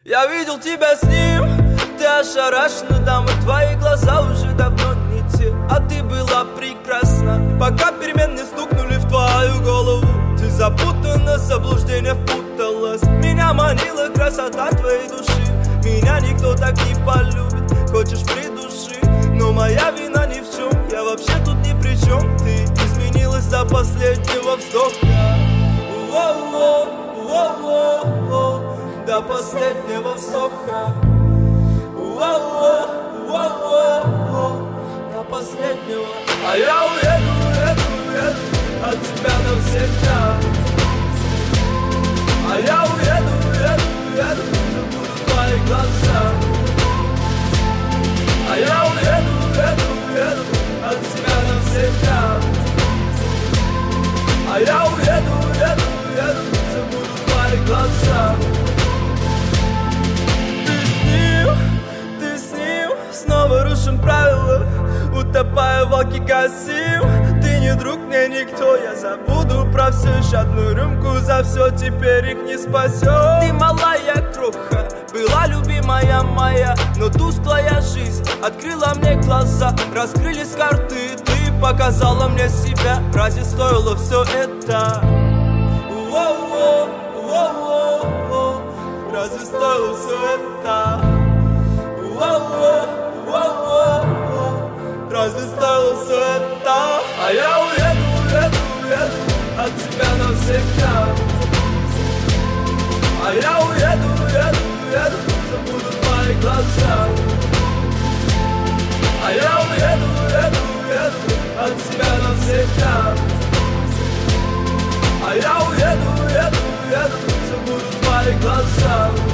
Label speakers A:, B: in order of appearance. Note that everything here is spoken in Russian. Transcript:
A: Я видел тебя с ним, ты ошарашена, дама, твои глаза уже давно не те. А ты была прекрасна, пока перемен не стукнули в твою голову. Ты запутана, заблуждение впуталась. Меня манила красота твоей души. Меня никто так не полюбит, хочешь придуши. Но моя вина ни в чем, я вообще тут ни при чем. Ты изменилась до последнего вздоха. До последнего вздоха. До последнего. А я уеду от тебя навсегда. А я уеду, забуду твои глаза. А я уеду от тебя навсегда. А я уеду, забуду твои глаза. Ты с ним, снова рушим правила, утопая в алкоголизме. Ты не друг, мне никто, я забуду про все. Еще одну рюмку за все, теперь их не спасет. Ты малая кроха, была любимая моя, но тусклая жизнь открыла мне глаза. Раскрылись карты, ты показала мне себя. Разве стоило все это? Разве стоило все это? Разве стоило все это? А я уеду от тебя навсегда. А я уеду, забуду твои глаза. А я уеду от тебя навсегда. А я уеду, забуду твои глаза.